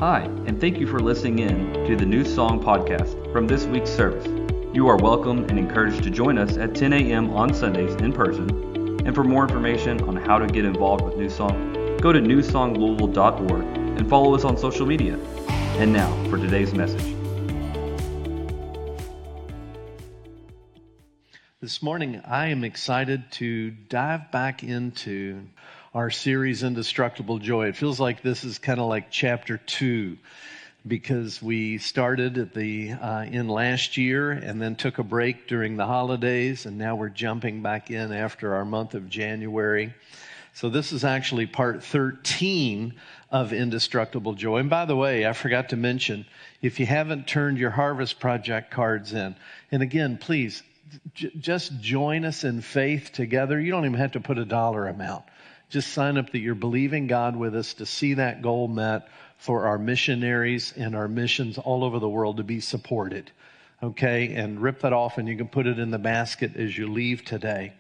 Hi, and thank you for listening in to the New Song Podcast from this week's service. You are welcome and encouraged to join us at 10 a.m. on Sundays in person. And for more information on how to get involved with New Song, go to newsonglouisville.org and follow us on social media. And now for today's message. This morning, I am excited to dive back into our series, Indestructible Joy. It feels like this is kind of like chapter 2 because we started at in last year and then took a break during the holidays, and now we're jumping back in after our month of January. So this is actually part 13 of Indestructible Joy. And by the way, I forgot to mention, if you haven't turned your Harvest Project cards in, and again, please, just join us in faith together. You don't even have to put a dollar amount. Just sign up that you're believing God with us to see that goal met for our missionaries and our missions all over the world to be supported. Okay? And rip that off and you can put it in the basket as you leave today.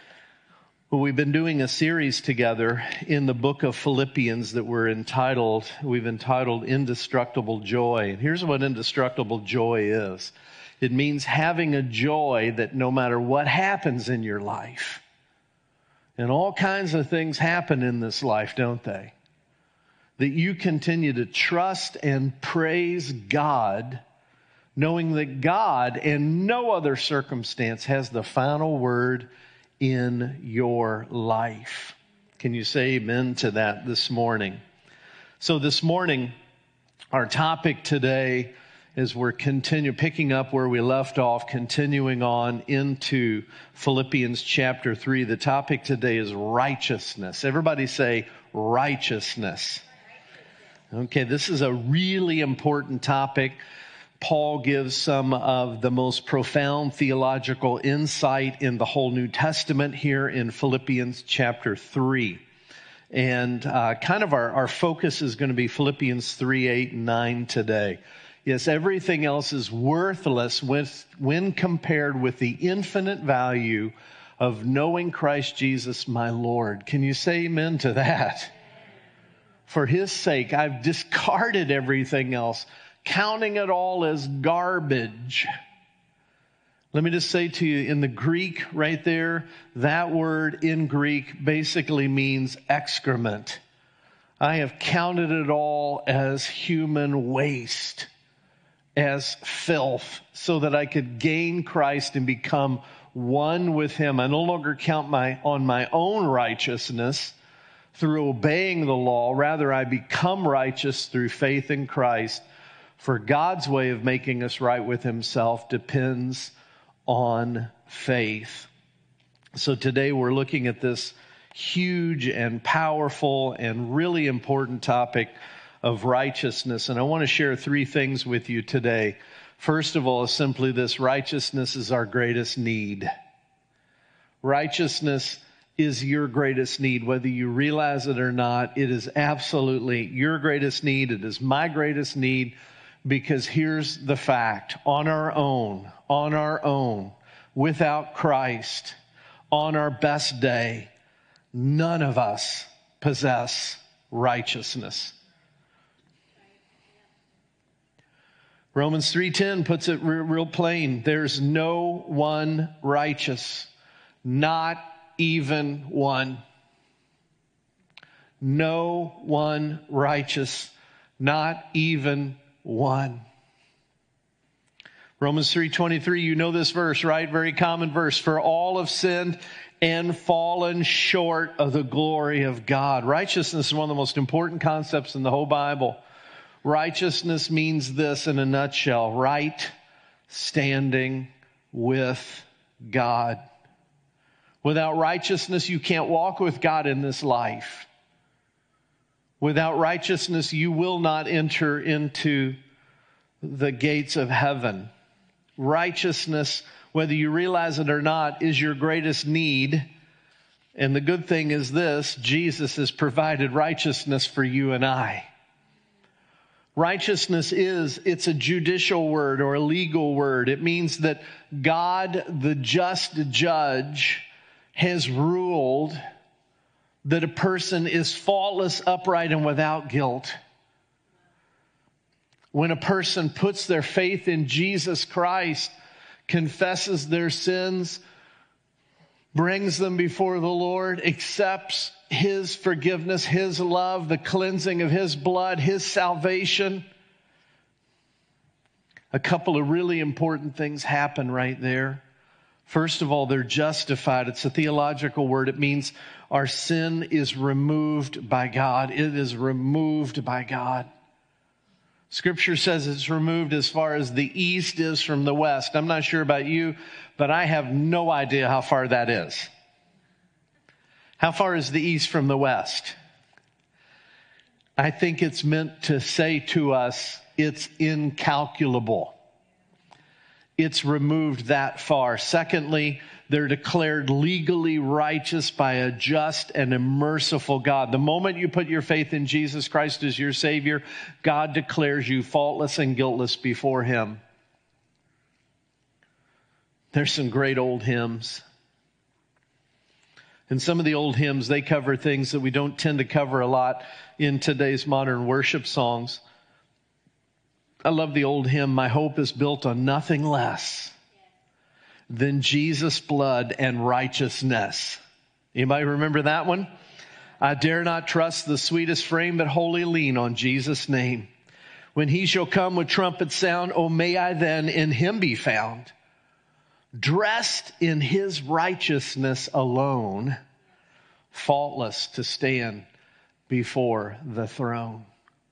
Well, we've been doing a series together in the book of Philippians that we've entitled Indestructible Joy. And here's what indestructible joy is. It means having a joy that no matter what happens in your life, and all kinds of things happen in this life, don't they? That you continue to trust and praise God, knowing that God and no other circumstance has the final word in your life. Can you say amen to that this morning? So this morning, our topic today, as we're picking up where we left off, continuing on into Philippians chapter 3. The topic today is righteousness. Everybody say righteousness. Okay, this is a really important topic. Paul gives some of the most profound theological insight in the whole New Testament here in Philippians chapter 3. And kind of our focus is going to be Philippians 3, 8, and 9 today. Yes, everything else is worthless when compared with the infinite value of knowing Christ Jesus, my Lord. Can you say amen to that? For His sake, I've discarded everything else, counting it all as garbage. Let me just say to you, in the Greek right there, that word in Greek basically means excrement. I have counted it all as human waste, as filth, so that I could gain Christ and become one with Him. I no longer count on my own righteousness through obeying the law. Rather, I become righteous through faith in Christ. For God's way of making us right with Himself depends on faith. So today we're looking at this huge and powerful and really important topic of righteousness. And I want to share 3 things with you today. First of all is simply this: righteousness is our greatest need. Righteousness is your greatest need. Whether you realize it or not, it is absolutely your greatest need. It is my greatest need, because here's the fact. On our own, without Christ, on our best day, none of us possess righteousness. Romans 3:10 puts it real plain. There's no one righteous, not even one. No one righteous, not even one. Romans 3:23, you know this verse, right? Very common verse. For all have sinned and fallen short of the glory of God. Righteousness is one of the most important concepts in the whole Bible. Righteousness means this in a nutshell: right standing with God. Without righteousness, you can't walk with God in this life. Without righteousness, you will not enter into the gates of heaven. Righteousness, whether you realize it or not, is your greatest need. And the good thing is this: Jesus has provided righteousness for you and I. Righteousness it's a judicial word or a legal word. It means that God, the just judge, has ruled that a person is faultless, upright, and without guilt. When a person puts their faith in Jesus Christ, confesses their sins, brings them before the Lord, accepts His forgiveness, His love, the cleansing of His blood, His salvation, a couple of really important things happen right there. First of all, they're justified. It's a theological word. It means our sin is removed by God. It is removed by God. Scripture says it's removed as far as the east is from the west. I'm not sure about you, but I have no idea how far that is. How far is the east from the west? I think it's meant to say to us, it's incalculable. It's removed that far. Secondly, they're declared legally righteous by a just and a merciful God. The moment you put your faith in Jesus Christ as your Savior, God declares you faultless and guiltless before Him. There's some great old hymns. And some of the old hymns, they cover things that we don't tend to cover a lot in today's modern worship songs. I love the old hymn, "My hope is built on nothing less than Jesus' blood and righteousness." Anybody remember that one? "I dare not trust the sweetest frame, but wholly lean on Jesus' name. When He shall come with trumpet sound, oh, may I then in Him be found, dressed in His righteousness alone, faultless to stand before the throne."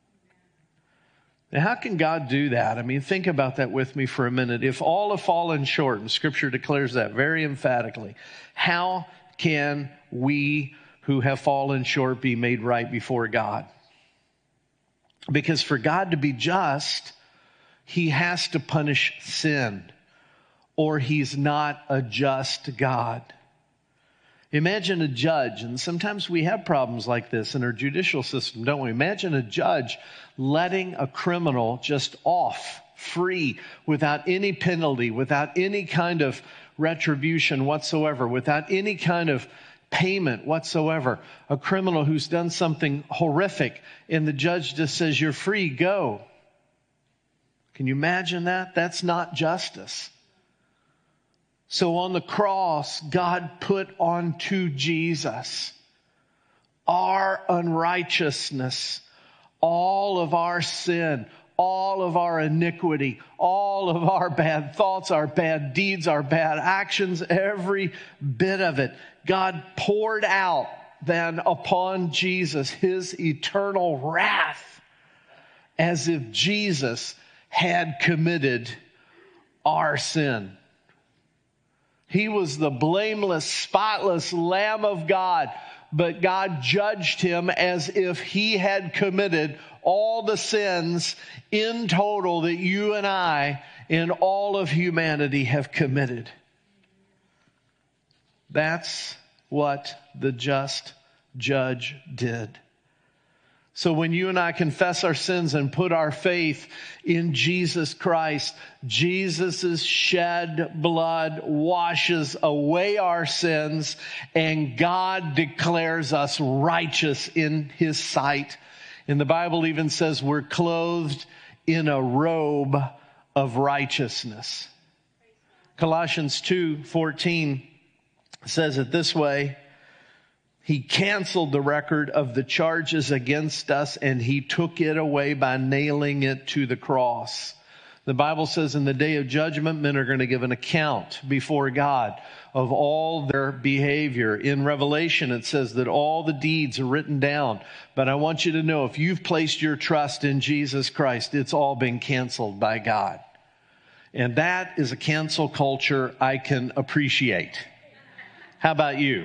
Now, how can God do that? I mean, think about that with me for a minute. If all have fallen short, and Scripture declares that very emphatically, how can we who have fallen short be made right before God? Because for God to be just, He has to punish sin, or He's not a just God. Imagine a judge, and sometimes we have problems like this in our judicial system, don't we? Imagine a judge letting a criminal just off, free, without any penalty, without any kind of retribution whatsoever, without any kind of payment whatsoever. A criminal who's done something horrific, and the judge just says, "You're free, go." Can you imagine that? That's not justice. So on the cross, God put onto Jesus our unrighteousness, all of our sin, all of our iniquity, all of our bad thoughts, our bad deeds, our bad actions, every bit of it. God poured out then upon Jesus His eternal wrath, as if Jesus had committed our sin. He was the blameless, spotless Lamb of God, but God judged Him as if He had committed all the sins in total that you and I and all of humanity have committed. That's what the just judge did. So when you and I confess our sins and put our faith in Jesus Christ, Jesus' shed blood washes away our sins, and God declares us righteous in His sight. And the Bible even says we're clothed in a robe of righteousness. Colossians 2:14 says it this way: He canceled the record of the charges against us, and He took it away by nailing it to the cross. The Bible says in the day of judgment, men are going to give an account before God of all their behavior. In Revelation, it says that all the deeds are written down. But I want you to know, if you've placed your trust in Jesus Christ, it's all been canceled by God. And that is a cancel culture I can appreciate. How about you?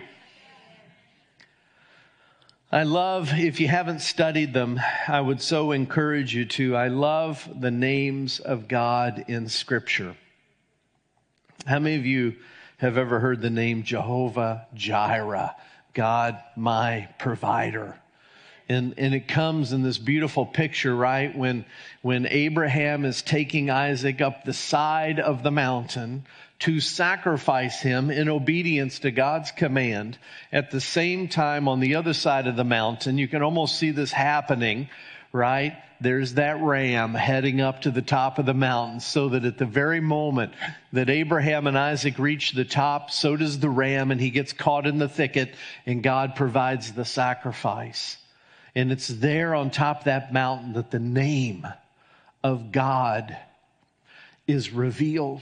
I love, if you haven't studied them, I would so encourage you to. I love the names of God in Scripture. How many of you have ever heard the name Jehovah Jireh, God my provider? And it comes in this beautiful picture, right? When Abraham is taking Isaac up the side of the mountain to sacrifice him in obedience to God's command. At the same time, on the other side of the mountain, you can almost see this happening, right? There's that ram heading up to the top of the mountain, so that at the very moment that Abraham and Isaac reach the top, so does the ram, and he gets caught in the thicket, and God provides the sacrifice. And it's there on top of that mountain that the name of God is revealed.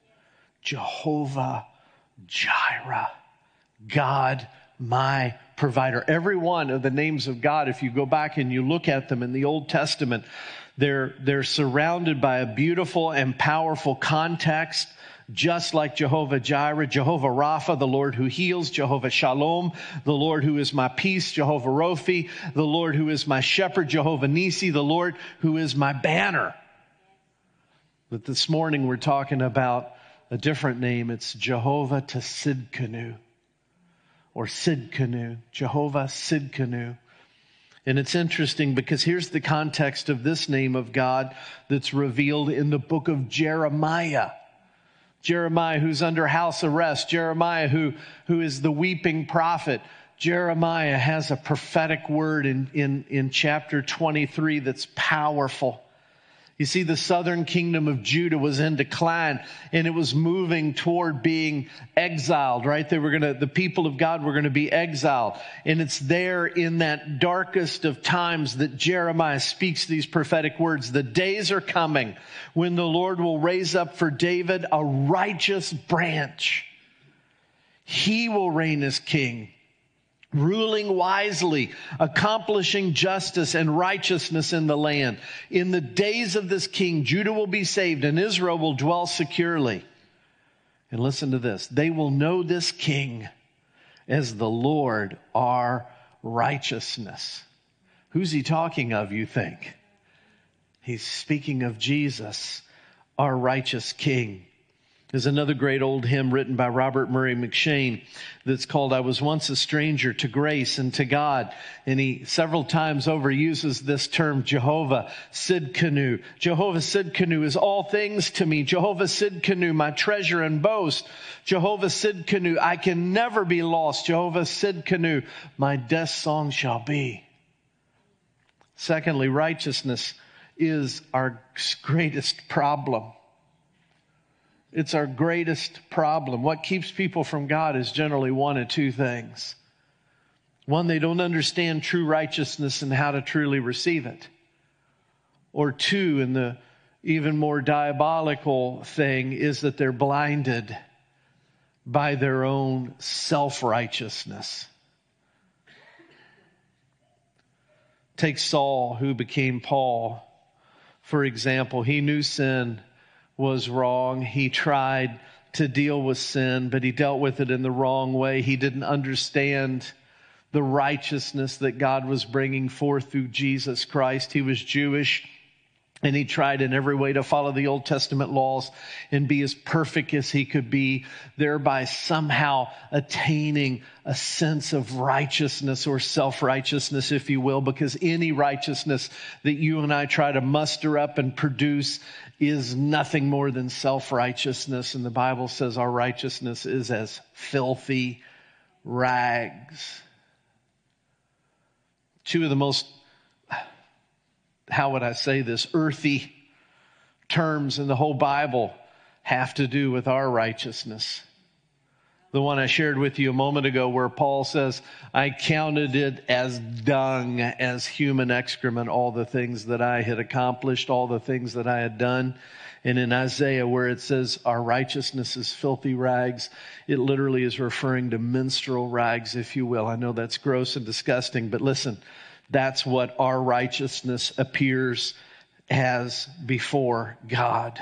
Jehovah Jireh, God my provider. Every one of the names of God, if you go back and you look at them in the Old Testament, they're surrounded by a beautiful and powerful context, just like Jehovah Jireh, Jehovah Rapha, the Lord who heals, Jehovah Shalom, the Lord who is my peace, Jehovah Rophi, the Lord who is my shepherd, Jehovah Nisi, the Lord who is my banner. But this morning we're talking about a different name. It's Jehovah Tsidkenu, or Sidkenu, Jehovah Sidkenu. And it's interesting because here's the context of this name of God that's revealed in the book of Jeremiah. Jeremiah, who's under house arrest. Jeremiah, who is the weeping prophet. Jeremiah has a prophetic word in chapter 23 that's powerful. You see, the southern kingdom of Judah was in decline, and it was moving toward being exiled, right? The people of God were going to be exiled. And it's there in that darkest of times that Jeremiah speaks these prophetic words. The days are coming when the Lord will raise up for David a righteous branch. He will reign as king, ruling wisely, accomplishing justice and righteousness in the land. In the days of this king, Judah will be saved and Israel will dwell securely. And listen to this. They will know this king as the Lord our righteousness. Who's he talking of, you think? He's speaking of Jesus, our righteous king. There's another great old hymn written by Robert Murray McShane that's called I Was Once a Stranger to Grace and to God. And he several times over uses this term, Jehovah Sidkenu. Jehovah Sidkenu is all things to me. Jehovah Sidkenu, my treasure and boast. Jehovah Sidkenu, I can never be lost. Jehovah Sidkenu, my death song shall be. Secondly, righteousness is our greatest problem. It's our greatest problem. What keeps people from God is generally one of two things. One, they don't understand true righteousness and how to truly receive it. Or two, and the even more diabolical thing is that they're blinded by their own self-righteousness. Take Saul, who became Paul, for example. He knew sin was wrong. He tried to deal with sin, but he dealt with it in the wrong way. He didn't understand the righteousness that God was bringing forth through Jesus Christ. He was Jewish, and he tried in every way to follow the Old Testament laws and be as perfect as he could be, thereby somehow attaining a sense of righteousness or self-righteousness, if you will, because any righteousness that you and I try to muster up and produce is nothing more than self-righteousness. And the Bible says our righteousness is as filthy rags. Two of the most, how would I say this, earthy terms in the whole Bible have to do with our righteousness. The one I shared with you a moment ago where Paul says, I counted it as dung, as human excrement, all the things that I had accomplished, all the things that I had done. And in Isaiah where it says our righteousness is filthy rags, it literally is referring to menstrual rags, if you will. I know that's gross and disgusting, but listen, that's what our righteousness appears as before God.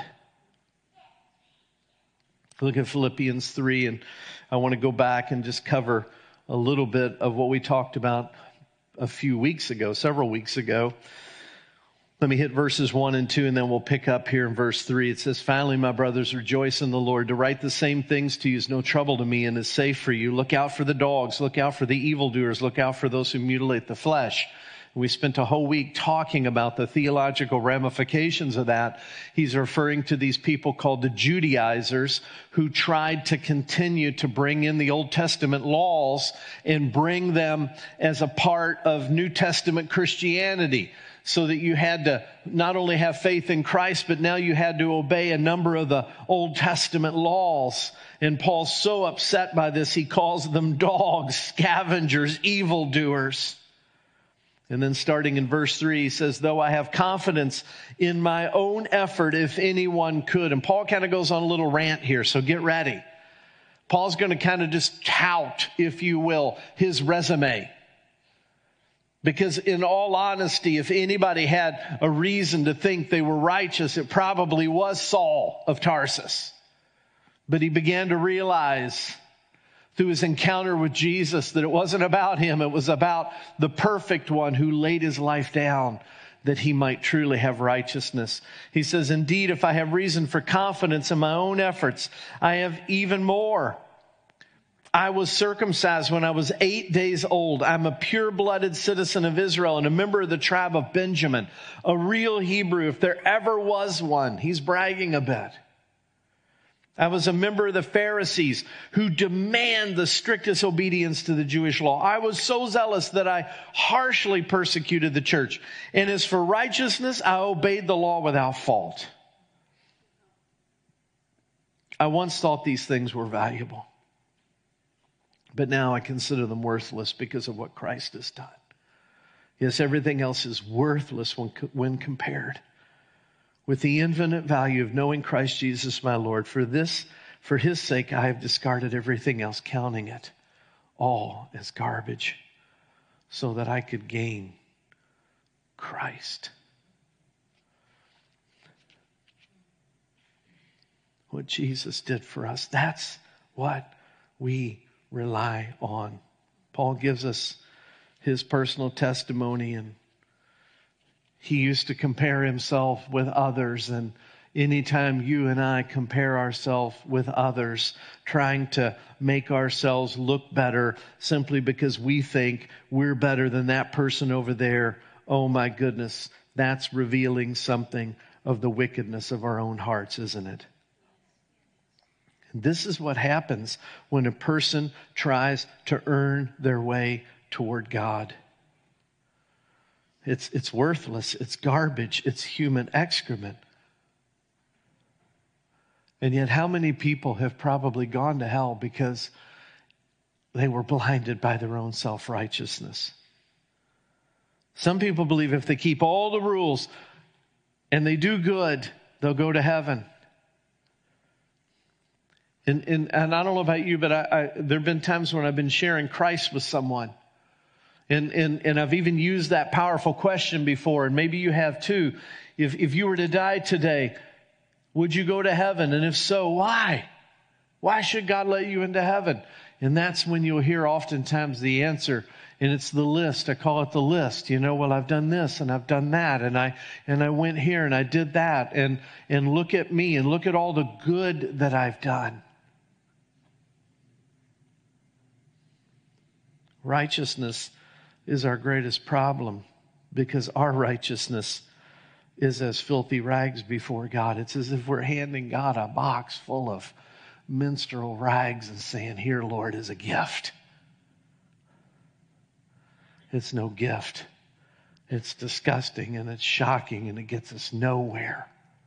Look at Philippians 3, and I want to go back and just cover a little bit of what we talked about a few weeks ago, several weeks ago. Let me hit verses 1 and 2, and then we'll pick up here in verse 3. It says, finally, my brothers, rejoice in the Lord. To write the same things to you is no trouble to me and is safe for you. Look out for the dogs. Look out for the evildoers. Look out for those who mutilate the flesh. We spent a whole week talking about the theological ramifications of that. He's referring to these people called the Judaizers who tried to continue to bring in the Old Testament laws and bring them as a part of New Testament Christianity. so that you had to not only have faith in Christ, but now you had to obey a number of the Old Testament laws. And Paul's so upset by this, he calls them dogs, scavengers, evildoers. And then starting in verse 3, he says, though I have confidence in my own effort, if anyone could. And Paul kind of goes on a little rant here, so get ready. Paul's going to kind of just tout, if you will, his resume. Because in all honesty, if anybody had a reason to think they were righteous, it probably was Saul of Tarsus. But he began to realize through his encounter with Jesus that it wasn't about him. It was about the perfect one who laid his life down that he might truly have righteousness. He says, indeed, if I have reason for confidence in my own efforts, I have even more. I was circumcised when I was 8 days old. I'm a pure-blooded citizen of Israel and a member of the tribe of Benjamin, a real Hebrew, if there ever was one. He's bragging a bit. I was a member of the Pharisees who demand the strictest obedience to the Jewish law. I was so zealous that I harshly persecuted the church. And as for righteousness, I obeyed the law without fault. I once thought these things were valuable, but now I consider them worthless because of what Christ has done. Yes, everything else is worthless when compared with the infinite value of knowing Christ Jesus my Lord. For his sake, I have discarded everything else, counting it all as garbage, so that I could gain Christ. What Jesus did for us, that's what we rely on. Paul gives us his personal testimony, and he used to compare himself with others. And anytime you and I compare ourselves with others, trying to make ourselves look better simply because we think we're better than that person over there, oh my goodness, that's revealing something of the wickedness of our own hearts, isn't it? And this is what happens when a person tries to earn their way toward God. It's worthless, it's garbage, it's human excrement. And yet how many people have probably gone to hell because they were blinded by their own self-righteousness? Some people believe if they keep all the rules and they do good, they'll go to heaven. And I don't know about you, but there have been times when I've been sharing Christ with someone. And I've even used that powerful question before, and maybe you have too. If you were to die today, would you go to heaven? And if so, why? Why should God let you into heaven? And that's when you'll hear oftentimes the answer, and it's the list. I call it the list. Well, I've done this and I've done that, and I went here and I did that, and look at me and look at all the good that I've done. Righteousness is our greatest problem, because our righteousness is as filthy rags before God. It's as if we're handing God a box full of minstrel rags and saying, here, Lord, is a gift. It's no gift. It's disgusting and it's shocking and it gets us nowhere.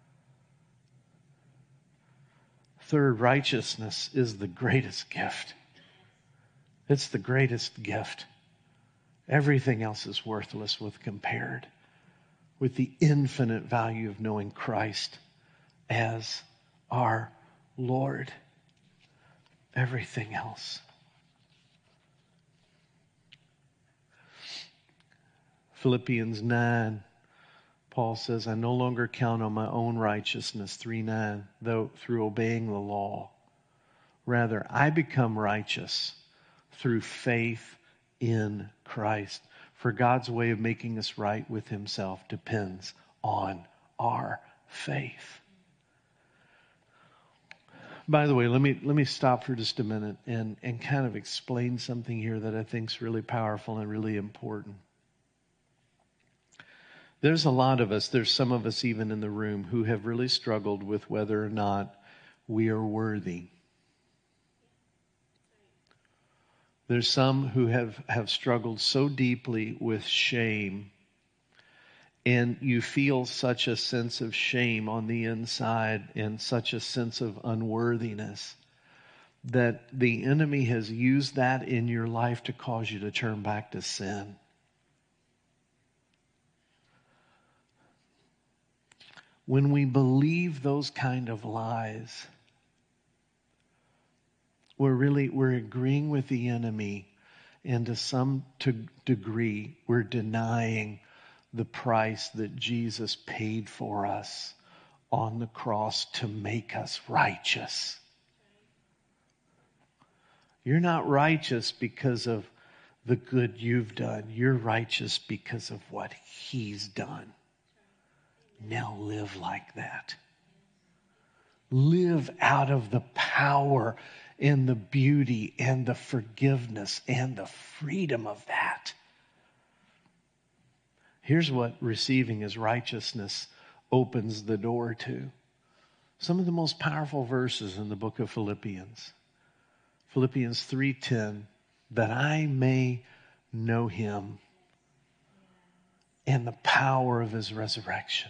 Third, righteousness is the greatest gift. It's the greatest gift. Everything else is worthless when compared with the infinite value of knowing Christ as our Lord. Everything else. Philippians 9, Paul says, I no longer count on my own righteousness, 3:9, though through obeying the law. Rather, I become righteous through faith in Christ. For God's way of making us right with himself depends on our faith. By the way, let me stop for just a minute and kind of explain something here that I think is really powerful and really important. There's a lot of us, there's some of us even in the room, who have really struggled with whether or not we are worthy. There's some who have struggled so deeply with shame and you feel such a sense of shame on the inside and such a sense of unworthiness that the enemy has used that in your life to cause you to turn back to sin. When we believe those kind of lies, we're agreeing with the enemy, and to some degree, we're denying the price that Jesus paid for us on the cross to make us righteous. You're not righteous because of the good you've done. You're righteous because of what He's done. Now live like that. Live out of the power and the beauty and the forgiveness and the freedom of that. Here's what receiving His righteousness opens the door to. Some of the most powerful verses in the book of Philippians. Philippians 3:10, that I may know Him and the power of His resurrection,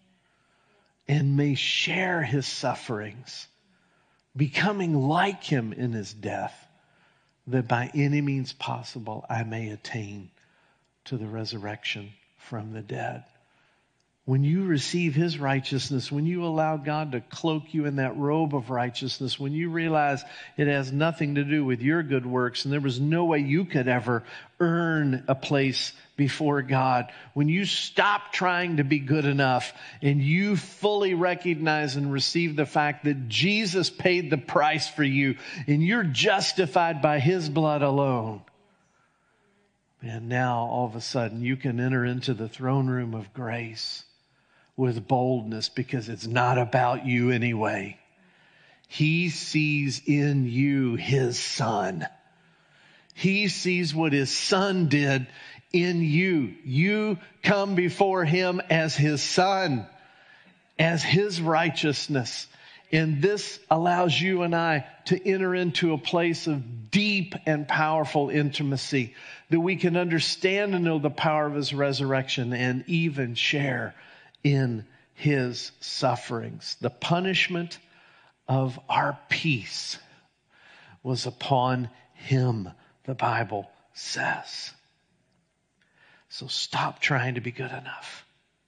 and may share His sufferings, becoming like Him in His death, that by any means possible I may attain to the resurrection from the dead. When you receive His righteousness, when you allow God to cloak you in that robe of righteousness, when you realize it has nothing to do with your good works and there was no way you could ever earn a place before God, when you stop trying to be good enough and you fully recognize and receive the fact that Jesus paid the price for you and you're justified by His blood alone, and now all of a sudden you can enter into the throne room of grace with boldness, because it's not about you anyway. He sees in you His Son. He sees what His Son did in you. You come before Him as His Son, as His righteousness. And this allows you and I to enter into a place of deep and powerful intimacy, that we can understand and know the power of His resurrection and even share in His sufferings. The punishment of our peace was upon Him, the Bible says. So stop trying to be good enough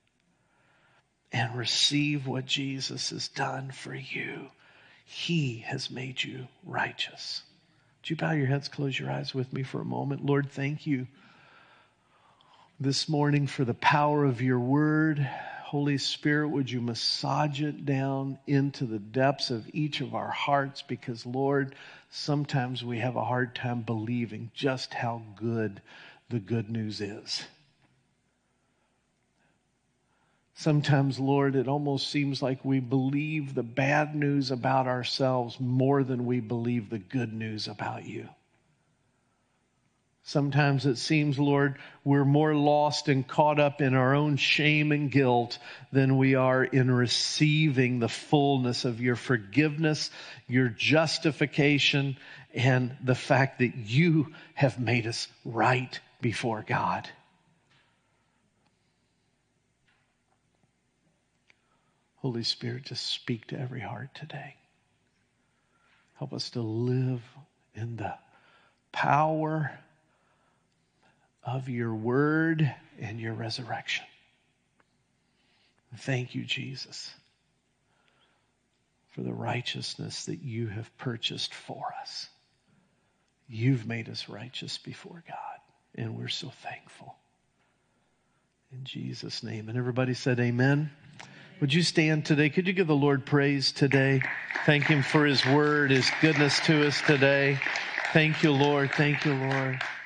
and receive what Jesus has done for you. He has made you righteous. Would you bow your heads, close your eyes with me for a moment? Lord, thank you this morning for the power of your word. Holy Spirit, would you massage it down into the depths of each of our hearts? Because, Lord, sometimes we have a hard time believing just how good the good news is. Sometimes, Lord, it almost seems like we believe the bad news about ourselves more than we believe the good news about you. Sometimes it seems, Lord, we're more lost and caught up in our own shame and guilt than we are in receiving the fullness of your forgiveness, your justification, and the fact that you have made us right before God. Holy Spirit, just speak to every heart today. Help us to live in the power of your word and your resurrection. Thank you, Jesus, for the righteousness that you have purchased for us. You've made us righteous before God, and we're so thankful. In Jesus' name. And everybody said amen. Would you stand today? Could you give the Lord praise today? Thank Him for His word, His goodness to us today. Thank you, Lord. Thank you, Lord.